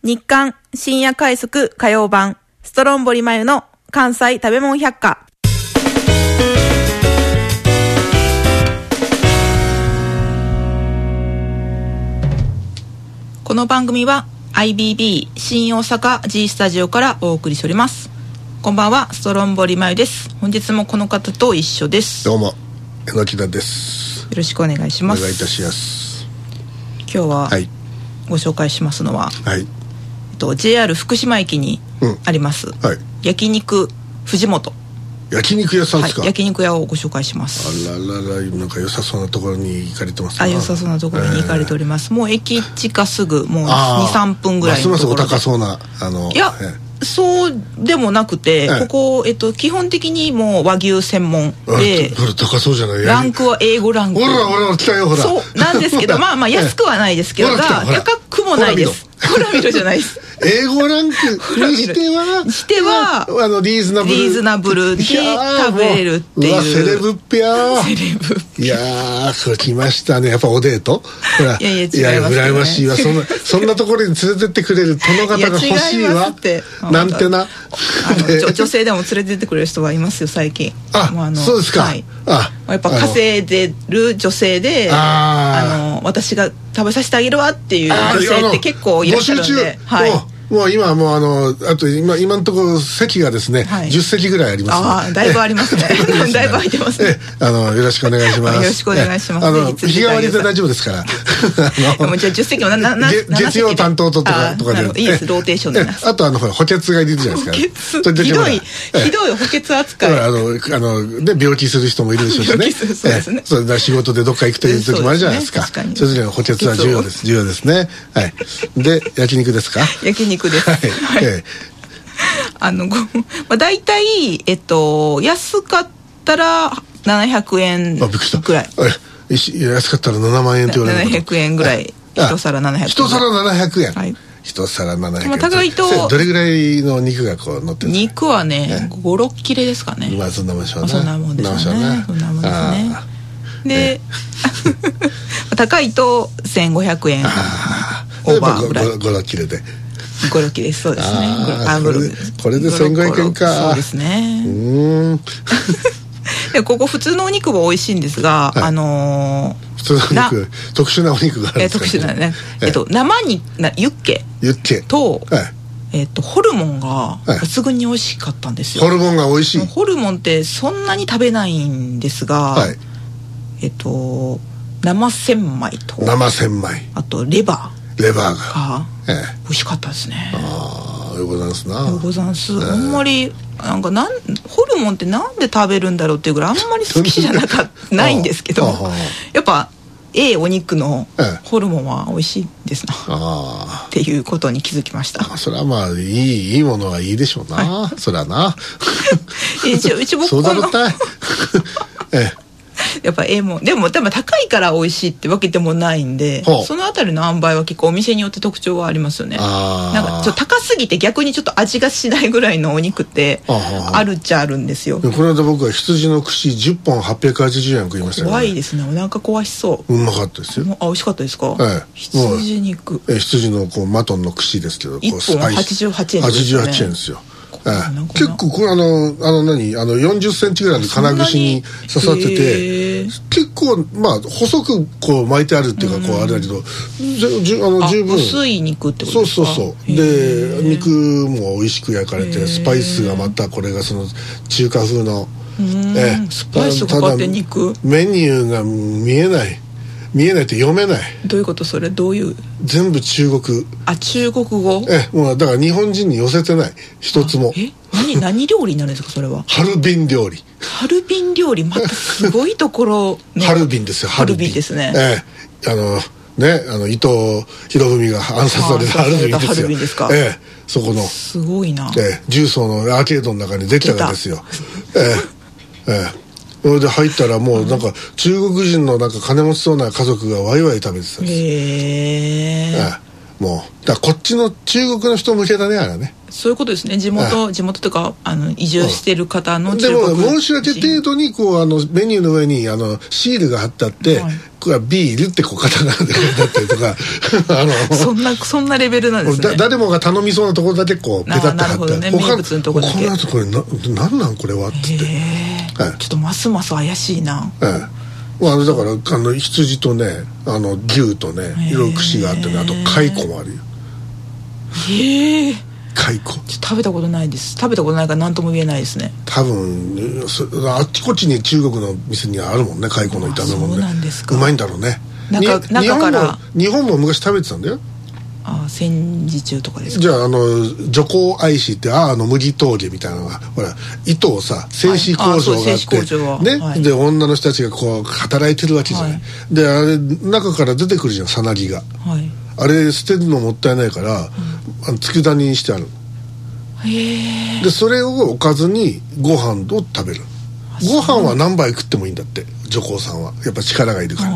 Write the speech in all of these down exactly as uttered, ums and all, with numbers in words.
日刊深夜快速火曜版ストロンボリマユの関西食べ物百科。この番組は アイビービー 新大阪 G スタジオからお送りしております。こんばんは、ストロンボリマユです。本日もこの方と一緒です。 どうも、榎木田です。 よろしくお願いします。 お願いいたします。 今日はご紹介しますのは、 はい、 えっと、ジェイアール 福島駅にあります、うんはい、焼肉藤本。 焼肉屋さんですか？ はい、焼肉屋をご紹介します。 あららら、なんか良さそうなところに行かれてますか？ あ、良さそうなところに行かれております、えー、もう駅近すぐもう にさんぷんぐらいのところで。 ますますお高そうなあの、 いや、えーそうでもなくて、ええ、ここ、えっと、基本的にもう和牛専門で、 ほら高そうじゃない。 ランクは英語ランク。 ほらほら来たよ、ほら。 そうなんですけどまあまあ安くはないですけど、高くもないです。ほら見ろじゃないです。 英語ランクにしてはにしてはあのリーズナブルリーズナブルで食べれるっていう。うわ、 セレブっぺや。 セレブっぺ。 いやー、これ来ましたね。やっぱおデート。ほら、いやいや違います、ね、いや羨ましいわ。そんなそんなところに連れてってくれる殿方が欲しいわ。いなんてな。 あの女性でも連れてってくれる人はいますよ最近。 あ、あそうですか。はい、あやっぱ稼いでる女性で、ああの私が食べさせてあげるわっていう女性って結構いらっしゃるんで、はい、 もう今もうあのあと今今のところ席がですね、はい、じゅっ席ぐらいあります、ね、 ああだいぶありますね。だいぶ空いてますね。 えあのよろしくお願いします。 よろしくお願いします。 あの日替わりで大丈夫ですから。 でもじゃあじゅっ席もななな月曜担当とかとかでいいです。ローテーションで。 あとあのほら補欠がいるじゃないですか。 ひどいひどい補欠扱い。 あのあのね病気する人もいるでしょうしね。 そうですね。 それだ仕事でどっか行くという時もあるじゃないですか。そういう時は補欠は重要です。重要ですね。はい。で焼肉ですか？ 焼肉です。ええ、あの、まあ、大体、えっと、安かったらななひゃくえんぐらい。 安かったらななまん円って言われる。 ななひゃくえんぐらい。一皿ななひゃくえん。 一皿ななひゃくえん。 はい。 一皿ななひゃくえん。 高いと。 どれぐらいの肉がこう乗ってるんですか？ 肉はね、ご、ろっ切れですかね。 まあ、そんなもんでしょうね。 そんなもんですね。そんなもんですね。で、高いとせんごひゃくえん。オーバーぐらい。 ご、ろっ切れで。 ごろっ切れです。そうですね。 あこれこれでせんごひゃくえんか。 そうですね。 うん。 でここ普通のお肉も美味しいんですが、はい、あのー、普通のお肉特殊なお肉があるんですか、ね、 特殊なね、えっと生になユッケユッケと、はい、えっとホルモンが抜群に美味しかったんですよ。 ホルモンが美味しい。 ホルモンってそんなに食べないんですが、はい、えっと生千枚と生千枚あとレバーレバーが、 ええ、美味しかったですね。 ああ、よござんすな。 よござんす。あんまりなんかなんホルモンってなんで食べるんだろうっていうぐらいあんまり好きじゃなかないんですけど、やっぱええお肉のホルモンは美味しいですな、あっていうことに気づきました。 それはまあいいいいものはいいでしょうな。はい、それはな。 一応うち僕そうだろったい。ええ。 やっぱええもんでも多分高いから美味しいってわけでもないんで、そのあたりの塩梅は結構お店によって特徴はありますよね。なんかちょっと高すぎて逆にちょっと味がしないぐらいのお肉ってあるっちゃあるんですよ。 この間僕は羊の串じゅっぽんはっぴゃくはちじゅうえん食いましたね。 怖いですね。お腹壊しそう。 うまかったですよ。 あ、美味しかったですか？ ええ、 羊肉、 ええ、羊のこうマトンの串ですけど、 いっぽんはちじゅうはちえんですね。 はちじゅうはちえんですよ。ええ、結構これあのあの何あのよんじゅっセンチぐらいの金串に刺さってて、結構まあ細くこう巻いてあるっていうかこうあれだけど、じゅあの十分薄い肉ってことですか？ そうそうそう。で肉も美味しく焼かれて、スパイスがまたこれがその中華風の、 ええ、スパイスかかって肉。 メニューが見えない見えないって読めない。 どういうこと？それどういう？ 全部中国。 あ、中国語。 ええ、もうだから日本人に寄せてない一つも。 え、何何料理になるんですかそれは？ ハルビン料理。 ハルビン料理、またすごいところ、 ね、ハルビンですよ。 ハルビンですね。 ええ、あのね、あの伊藤博文が暗殺されたハルビンですよ。 ハルビンですか。 ええ、そこのすごいな。 ええ、重曹のアーケードの中にできたからですよ。ええ、ええ。それで入ったらもうなんか中国人のなんか金持ちそうな家族がワイワイ食べてたんです。 へえ。 もうだからこっちの中国の人向けだねあれはね。 そういうことですね。地元地元とかあの移住してる方の中国人、 でも申し訳程度にこうあのメニューの上にあのシールが貼ってあって、はい、これはビールってこうカタカナで書いてあったりとかあのそんなそんなレベルなんですね。 だ誰もが頼みそうなところだけこうペタッと貼ってあって、 ね、名物のところだけこの後これななんなんこれはっつって、 はい、ちょっとますます怪しいな。 はい、まあ、だからあの羊とねあの牛とねいろいろ串があってね、あと蚕もあるよ。 へえ。 蚕食べたことないです。食べたことないから何とも言えないですね。 多分あっちこっちに中国の店にはあるもんね、蚕の炒め物で。 そうなんですか。 うまいんだろうね。 中中から日本も昔食べてたんだよ。 ああ、戦時中とかですか。 じゃああの女工愛しってああの麦峠みたいなのがほら糸をさ製糸工場があって、ね、はい、で女の人たちがこう働いてるわけじゃない、はい、であれ中から出てくるじゃん、さなぎが、はい、あれ捨てるのもったいないから、うん、あの佃煮にしてある。へえ。でそれをおかずにご飯を食べる。ご飯は何杯食ってもいいんだって女工さんは。やっぱ力がいるから。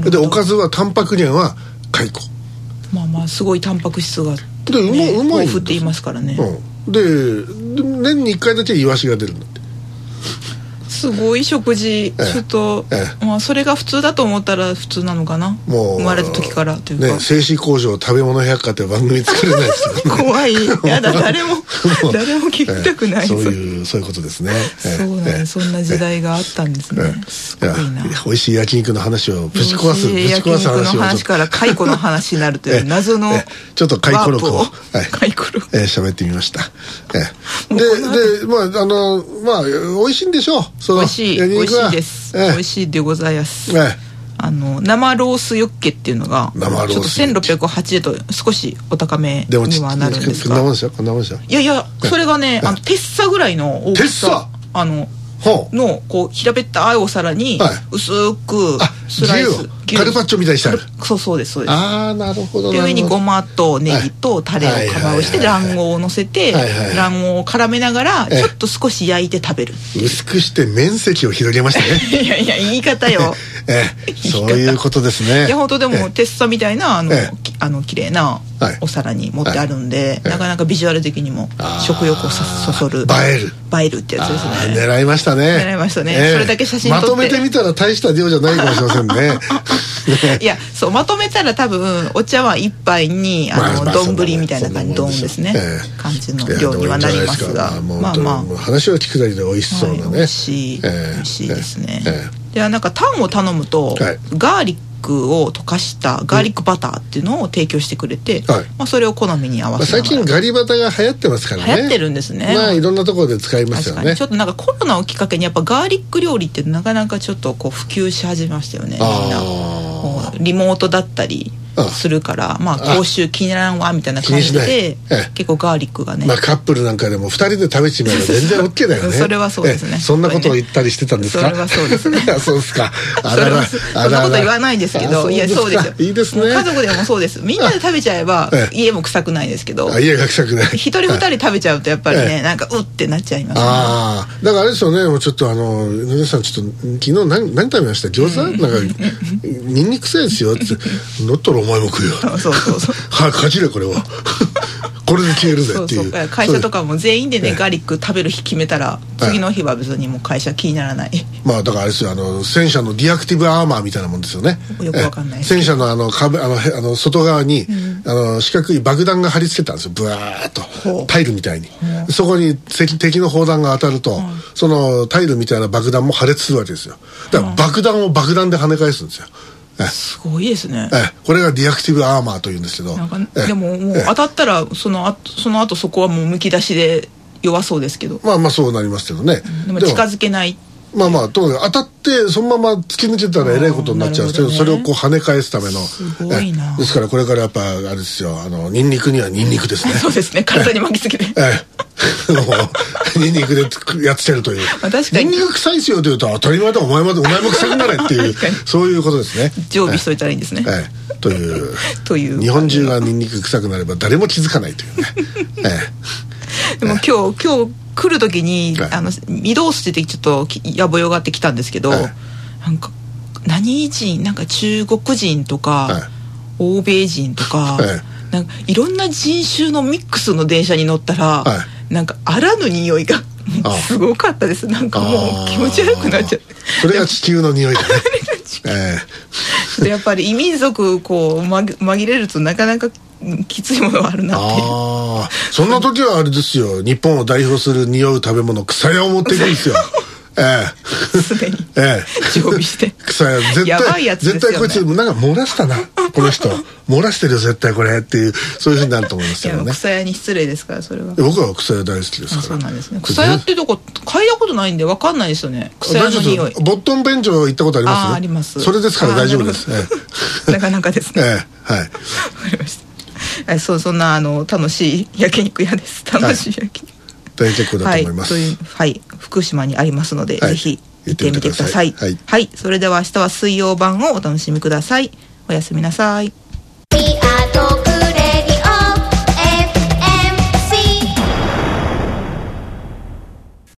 でおかずはタンパク源は蚕。 まあまあすごいタンパク質が、ね、 でうま、うまい豊富って言いますからね、 うん、で, で年にいっかいだけイワシが出るんだって。 すごい食事、ちょっと、まあ、それが普通だと思ったら普通なのかな、もう生まれた時からというか、 ね、製糸工場食べ物百科って番組作れないですよ、ね、 怖い。やだ誰も誰も聞きたくない、 そういうそういうことですね。 そうなんです、そんな時代があったんですね。すごいな。 美味しい焼肉の話をぶち壊すぶち壊す話を焼肉の話から蚕の話になるという謎のちょっと回顧録を回顧録喋ってみました。ででまああのまあ美味しいんでしょう。 美味しい美味しいです、ええ、美味しいでございます、ええ、あの生ロースユッケっていうのがちょっとせんろっぴゃくはちえんと少しお高めにはなるんですが、 こんなもんですよこんなもんですよ。 いやいやそれがね、あのテッサぐらいの大きさ、あののこう平べったいお皿に薄くスライス、 カルパッチョみたいにしてある。 そうそうですそうです。 ああなるほど。 で上にごまとネギとタレをかまぶして卵黄を乗せて卵黄を絡めながらちょっと少し焼いて食べる。 薄くして面積を広げましたね。 いやいや言い方よ。 ええ、そういうことですね。 いや本当でもテッサみたいなあのあの綺麗なお皿に盛ってあるんで、なかなかビジュアル的にも食欲をそそる、 映える映えるってやつですね。 狙いましたね。 狙いましたね。それだけ写真撮ってまとめてみたら大した量じゃないかもしれませんね。 いやそうまとめたら多分お茶碗一杯にあの丼みたいな感じ、丼ですね、感じの量にはなりますが、まあまあ話を聞くだけで美味しそうなね。 美味しい美味しいですね。ではなんかタンを頼むとガーリックを溶かしたガーリックバターっていうのを提供してくれて、まあそれを好みに合わせて、 最近ガリバタが流行ってますからね。 流行ってるんですね。 まあいろんなところで使いますよね。 ちょっとなんかコロナをきっかけにやっぱガーリック料理ってなかなかちょっとこう普及し始めましたよね。みんなリモートだったりするから、まあ口臭気にならんわみたいな感じで結構ガーリックがね、 まあカップルなんかでもふたりで食べちまえば全然 OK だよね。 それはそうですね。 そんなことを言ったりしてたんですか。 それはそうですね。 そうですか。 それはそんなこと言わないですけど、いやそうですよ。 いいですね。 家族でもそうです。みんなで食べちゃえば家も臭くないですけど、 家が臭くない。 一人二人食べちゃうとやっぱりね、なんかうってなっちゃいますね。 ああ、だからあれですよね。もうちょっとあの皆さんちょっと昨日何何食べました？餃子？なんかニンニク臭いですよって。乗ったらお前も食うよ。そうそうそう。はかじれこれは。これで消えるぜっていう。そうそう、 会社とかも全員でねガーリック食べる日決めたら次の日は別にもう会社気にならない。 まあだからあれですよ、あの戦車のディアクティブアーマーみたいなもんですよね。 よくわかんない。 戦車のあの壁あのあの外側に、うん、あの四角い爆弾が貼り付けたんですよ。ブワーッとタイルみたいに。そこに敵の砲弾が当たると、うん、そのタイルみたいな爆弾も破裂するわけですよ。だから爆弾を爆弾で跳ね返すんですよ。 すごいですね。 えこれがディアクティブアーマーというんですけど、 なんかでももう当たったらそのあその後そこはもうむき出しで弱そうですけど、 まあまあそうなりますけどね。 でも近づけない。 まあまあとにかく当たってそのまま突き抜けたらえらいことになっちゃうんですけど、ね、それをこう跳ね返すための。 すごいな。 ですからこれからやっぱあれですよ、あのニンニクにはニンニクですね。 そうですね。体に巻きつけて。 ええニンニクでやってるという。まあ、確かにニンニク臭いですよと言うと当たり前だお前までお前も臭くなれっていうそういうことですね。 常備しといたらいいんですね。 ええ、というという日本中がニンニク臭くなれば誰も気づかないというね。 ええ、でも今日今日来る時に、はい、あの御堂筋でちょっとやぼよがってきたんですけど、はい、なんか何人なんか中国人とか、はい、欧米人とか、はい、 なんかいろんな人種のミックスの電車に乗ったら、はい、なんかあらぬ匂いがすごかったです。なんかもう気持ち悪くなっちゃって。 それが地球の匂いだね。 えー、やっぱり異民族こう紛れるとなかなかきついものはあるなっていう。 ああ、そんな時はあれですよ、日本を代表する匂う食べ物、草屋を持っていくんですよ。ええ、 すでに常備して、 草屋絶対やばいやつですよね。絶対こいつなんか漏らしたなこの人漏らしてるよ絶対これっていう、そういうふうになると思いますけどね。 いや草屋に失礼ですから。それは僕は草屋大好きですから。 そうなんですね。草屋ってとこ嗅いだことないんで分かんないですよね。草屋の匂い。 ボットン便所行ったことあります？ あ、あります。 それですから大丈夫です。ええ、なかなかですね。 ええ、はい、分かりました。そう、そんなあの楽しい焼肉屋です。楽しい焼肉、 はい、大結構だと思います。 はい、いうはい、福島にありますので、はい、ぜひ行ってみてください。はい、はい、それでは明日は水曜版をお楽しみください。おやすみなさい。